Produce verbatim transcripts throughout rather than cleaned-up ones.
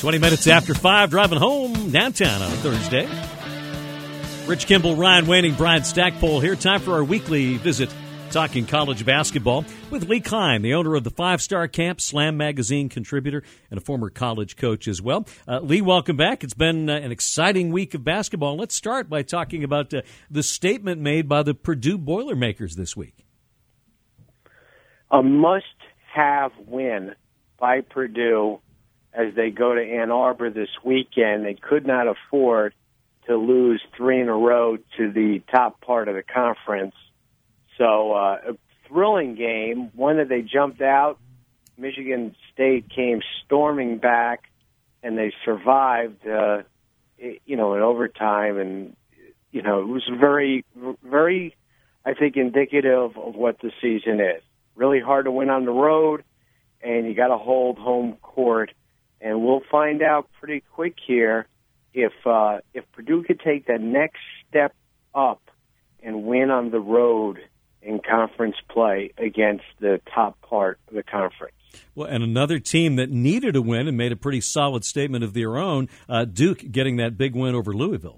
twenty minutes after five, driving home downtown on a Thursday. Rich Kimball, Ryan Waning, Brian Stackpole here. Time for our weekly visit talking college basketball with Lee Klein, the owner of the Five Star Camp, Slam Magazine contributor, and a former college coach as well. Uh, Lee, welcome back. It's been uh, an exciting week of basketball. Let's start by talking about uh, the statement made by the Purdue Boilermakers this week. A must-have win by Purdue as they go to Ann Arbor this weekend. They could not afford to lose three in a row to the top part of the conference. So uh, a thrilling game, one that they jumped out. Michigan State came storming back, and they survived, uh, you know, in overtime. And, you know, it was very, very, I think, indicative of what the season is. Really hard to win on the road, and you got to hold home court. And we'll find out pretty quick here if uh, if Purdue could take that next step up and win on the road in conference play against the top part of the conference. Well, and another team that needed a win and made a pretty solid statement of their own, uh, Duke getting that big win over Louisville.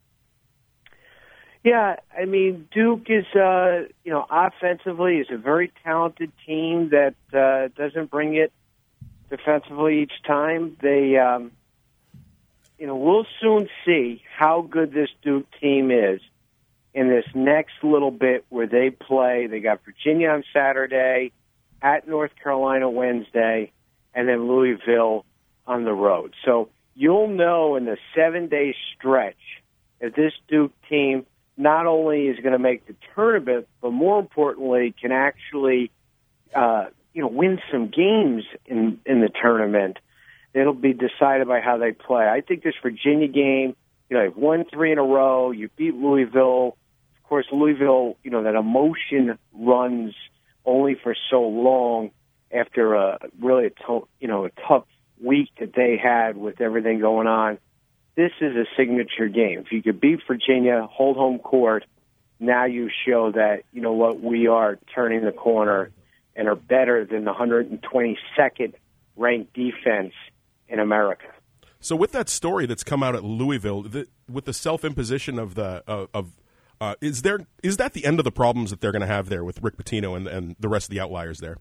Yeah, I mean, Duke is, uh, you know, offensively is a very talented team that uh, doesn't bring it defensively each time. They, um, you know, we'll soon see how good this Duke team is in this next little bit where they play. They got Virginia on Saturday, at North Carolina Wednesday, and then Louisville on the road. So you'll know in the seven-day stretch if this Duke team not only is going to make the tournament, but more importantly, can actually, uh, you know, win some games in, in the tournament. It'll be decided by how they play. I think this Virginia game, you know, they've won three in a row. You beat Louisville. Of course, Louisville, you know, that emotion runs only for so long after a really, a to, you know, a tough week that they had with everything going on. This is a signature game. If you could beat Virginia, hold home court, now you show that, you know what, we are turning the corner and are better than the one hundred twenty-second ranked defense in America. So with that story that's come out at Louisville, the, with the self-imposition of the uh, of uh, is there is that the end of the problems that they're going to have there with Rick Pitino and, and the rest of the outliers there?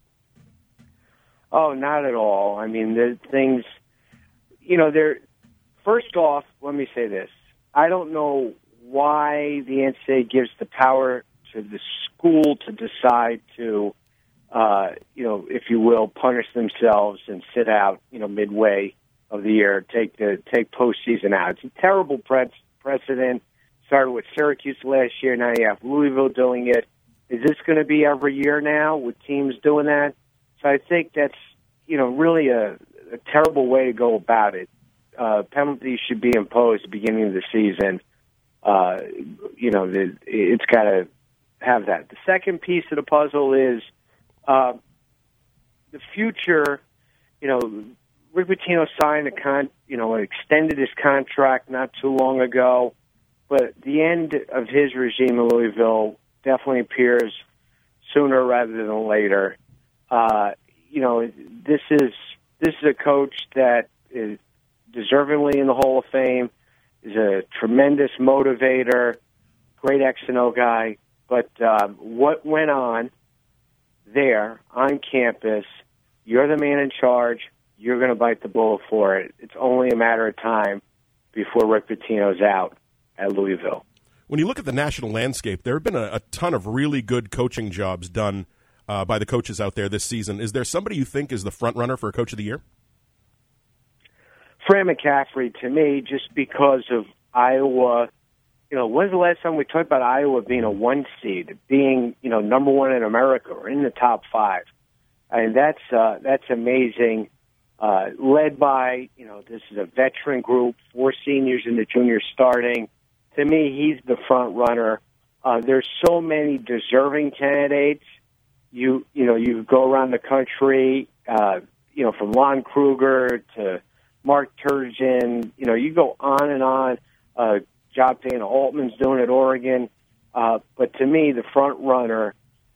Oh, not at all. I mean, the things, you know, they're first off. Let me say this: I don't know why the N C double A gives the power to the school to decide to, uh, you know, if you will, punish themselves and sit out, you know, midway of the year, take the take postseason out. It's a terrible pre- precedent. Started with Syracuse last year. Now you have Louisville doing it. Is this going to be every year now with teams doing that? So I think that's, you know, really a, a terrible way to go about it. Uh, penalties should be imposed at the beginning of the season. Uh, you know, the, it's got to have that. The second piece of the puzzle is uh, the future. You know, Rick Pitino signed a con, you know, extended his contract not too long ago, but the end of his regime in Louisville definitely appears sooner rather than later. Uh, you know, this is this is a coach that is deservingly in the Hall of Fame, is a tremendous motivator, great X and O guy. But uh, what went on there on campus, you're the man in charge. You're going to bite the bullet for it. It's only a matter of time before Rick Pitino's out at Louisville. When you look at the national landscape, there have been a, a ton of really good coaching jobs done uh, by the coaches out there this season. Is there somebody you think is the front runner for Coach of the Year? Fran McCaffrey, to me, just because of Iowa. You know, when's the last time we talked about Iowa being a one seed, being, you know, number one in America or in the top five? I mean, that's uh, that's amazing. Uh, led by, you know, this is a veteran group, four seniors and the juniors starting. To me, he's the front runner. Uh, there's so many deserving candidates. You you know, you go around the country, uh, you know, from Lon Kruger to Mark Turgeon. You know, you go on and on. Uh, Job Dana Altman's doing it at Oregon. Uh, but to me, the front runner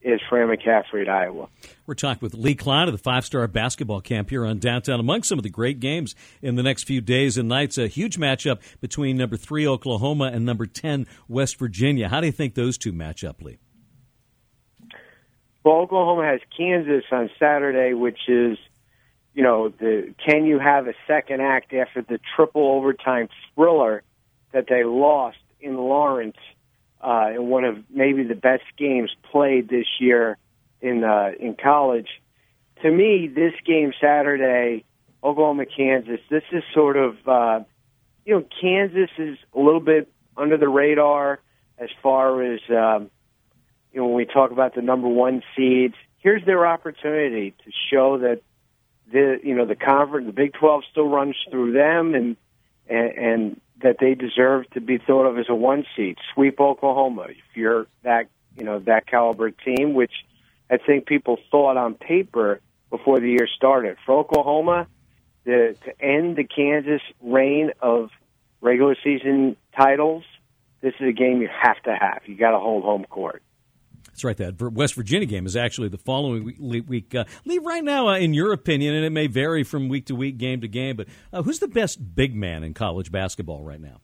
is Fran McCaffrey at Iowa. We're talking with Lee Klein of the five-star basketball camp here on Downtown. Among some of the great games in the next few days and nights, a huge matchup between number three Oklahoma and number ten West Virginia. How do you think those two match up, Lee? Well, Oklahoma has Kansas on Saturday, which is, you know, the can you have a second act after the triple overtime thriller that they lost in Lawrence uh, in one of maybe the best games played this year in uh, in college. To me, this game Saturday, Oklahoma, Kansas, this is sort of, uh, you know, Kansas is a little bit under the radar as far as, um, you know, when we talk about the number one seeds. Here's their opportunity to show that the, you know, the conference, the Big twelve still runs through them, and, and, and that they deserve to be thought of as a one seed. Sweep Oklahoma if you're that, you know, that caliber team, which I think people thought on paper before the year started. For Oklahoma, the, to end the Kansas reign of regular season titles, this is a game you have to have. You got to hold home court. That's right. That West Virginia game is actually the following week. Uh, Lee, right now, uh, in your opinion, and it may vary from week to week, game to game, but uh, who's the best big man in college basketball right now?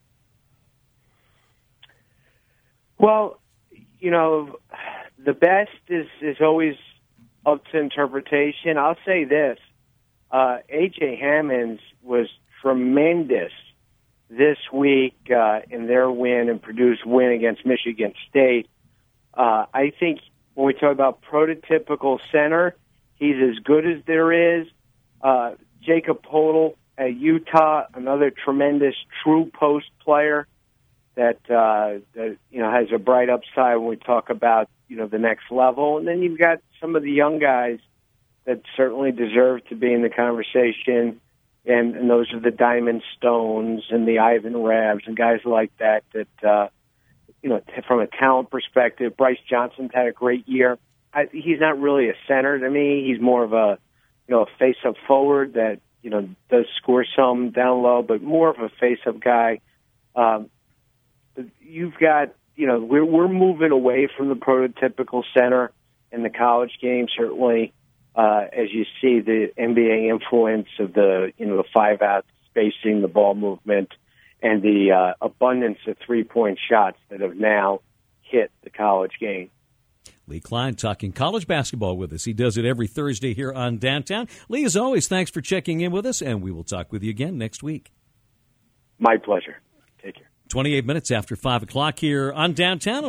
Well, you know, the best is, is always up to interpretation. I'll say this. Uh, A J Hammonds was tremendous this week uh, in their win and Purdue's win against Michigan State. Uh, I think when we talk about prototypical center, he's as good as there is. Uh, Jacob Podol at Utah, another tremendous true post player that, uh, that you know has a bright upside when we talk about you know the next level. And then you've got some of the young guys that certainly deserve to be in the conversation, and, and those are the Diamond Stones and the Ivan Rabs and guys like that that. Uh, You know, from a talent perspective, Bryce Johnson's had a great year. I, he's not really a center to me. He's more of a, you know, a face-up forward that, you know, does score some down low, but more of a face-up guy. Um, you've got, you know, we're, we're moving away from the prototypical center in the college game, certainly, uh, as you see the N B A influence of the, you know, the five-out spacing, the ball movement, and the uh, abundance of three-point shots that have now hit the college game. Lee Klein talking college basketball with us. He does it every Thursday here on Downtown. Lee, as always, thanks for checking in with us, and we will talk with you again next week. My pleasure. Take care. twenty-eight minutes after five o'clock here on Downtown.